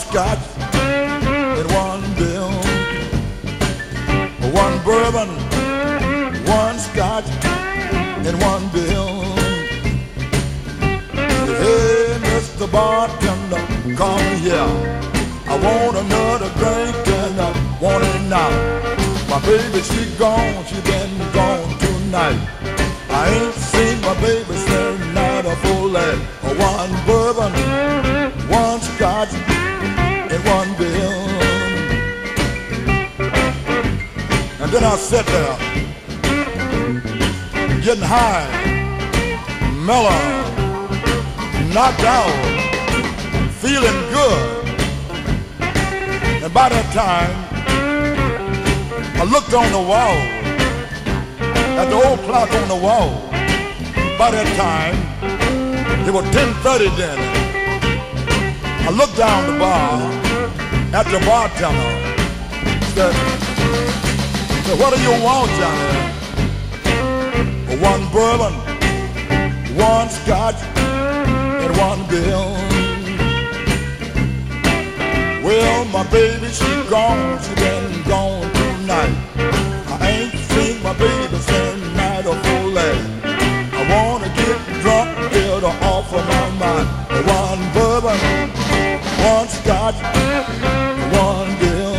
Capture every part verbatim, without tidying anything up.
scotch and one bill, one bourbon, one scotch and one bill. Hey, Mister Bartender, come here. I want another drink and I want it now. My baby, she gone, she been gone tonight. I ain't seen my baby since night of full life. One bourbon, one scotch, and one bill. And then I sat there, getting high, mellow, knocked out, feeling good. And by that time, I looked on the wall, at the old clock on the wall. By that time, it was ten thirty then. I looked down the bar at the bartender. Said, said, what do you want, Johnny? One bourbon, one scotch, and one bill. Well, my baby, she gone, she been gone tonight. I ain't seen my baby since night of full life. I wanna get drunk, get her off of my mind. One bourbon, one scotch, one bill.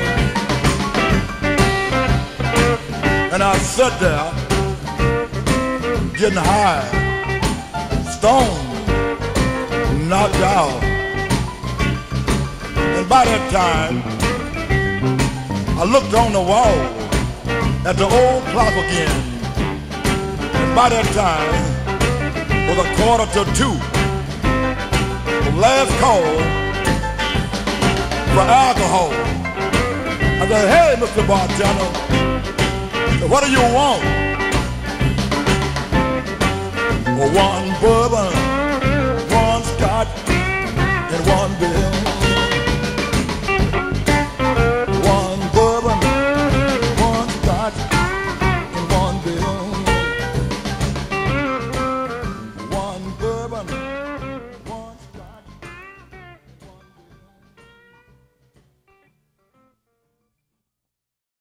And I sat there, getting high, stoned, knocked out. And by that time, I looked on the wall at the old clock again. And by that time, it was a quarter to two. The last call for alcohol. I said, hey, Mister Bartender, what do you want? One bourbon, one scotch, and one bill.